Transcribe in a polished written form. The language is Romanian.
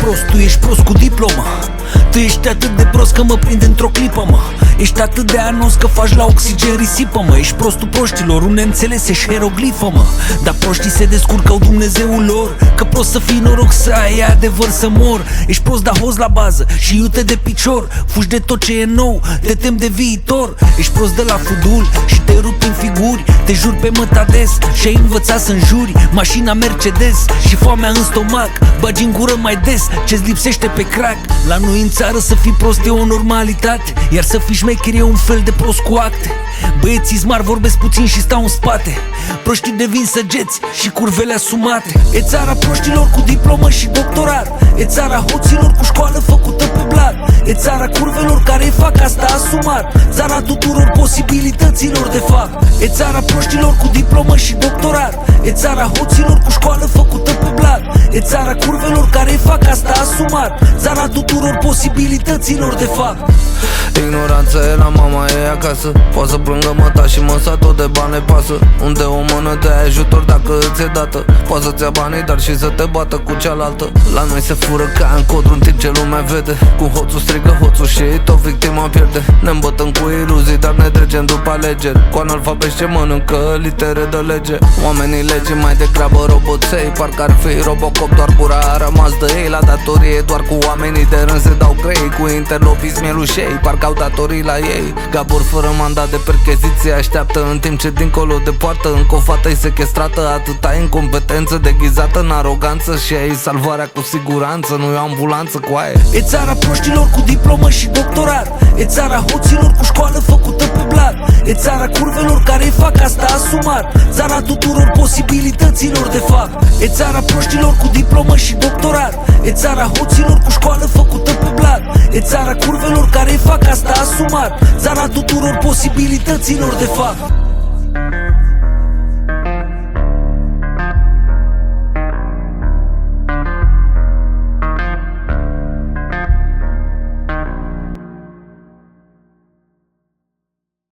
prost, tu ești prost cu diplomă. Tu ești atât de prost că mă prind într-o clipă, mă. Ești atât de anos că faci la oxigen risipă, mă. Ești prostul proștilor, un neînțeles, ești hieroglifă, mă. Dar proștii se descurcă-au Dumnezeul lor. Că prost să fii noroc să ai, e adevăr să mor. Ești prost, dar hoz la bază și iute de picior. Fugi de tot ce e nou, te tem de viitor. Ești prost de la fudul și te rupi în figuri. Te jur pe mătades și ai învățat să înjuri. Mașina Mercedes și foamea în stomac. Bagi în gură mai des ce-ți lipsește pe crack. La noi în țară să fii prost e o normalitate, iar să fii șmecher e un fel de prost cu acte. Băieții smart vorbesc puțin și stau în spate. Proștii devin săgeți și curvele asumate. E țara proștilor cu diplomă și doctorat. E țara hoților cu școală făcută pe blat. E țara curvelor care fac asta asumat. Țara tuturor posibilităților de fapt. E țara proștilor cu diplomă și doctorat. E țara hoților cu școală făcută pe blat. E țara curvelor care fac asta asumat. Țara tuturor posibilităților de fapt. Ignoranța e la mama ei acasă. Poate să plângă măta și măsa tot de bani le pasă. Unde o mână te ai ajutor dacă îți e dată. Poate să-ți ia banii, dar și să te bată cu cealaltă. La noi se fură ca în codru în timp ce lumea vede. Cu hoțul strigă hoțul și tot victima pierde. Ne îmbătăm cu iluzii, dar ne trecem după alegeri. Cu analfabeti ce mănâncă litere de lege. Oamenii lege mai degrabă roboței. Parcă ar fi Robocop, doar cura a rămas de ei. La datorie doar cu oamenii de rând se dau grei. Cu interlopiți mielușei, parcă au datorii la ei. Gabor fără mandat de percheziție așteaptă, în timp ce dincolo de poartă încă o fată-i sechestrată. Atâta incompetență deghizată în aroganță. Și ai salvarea cu siguranță, nu e o ambulanță cu aia. E țara proștilor cu diplomă și doctorat. E țara hoților cu școală făcută pe blat. E țara curvelor care fac asta asumat. Țara tuturor posibilităților de fapt. E țara proștilor cu diplomă și doctorat. E țara hoților cu școală făcută pe blat. E țara curvelor care fac asta asumat. Țara tuturor posibilităților de fapt.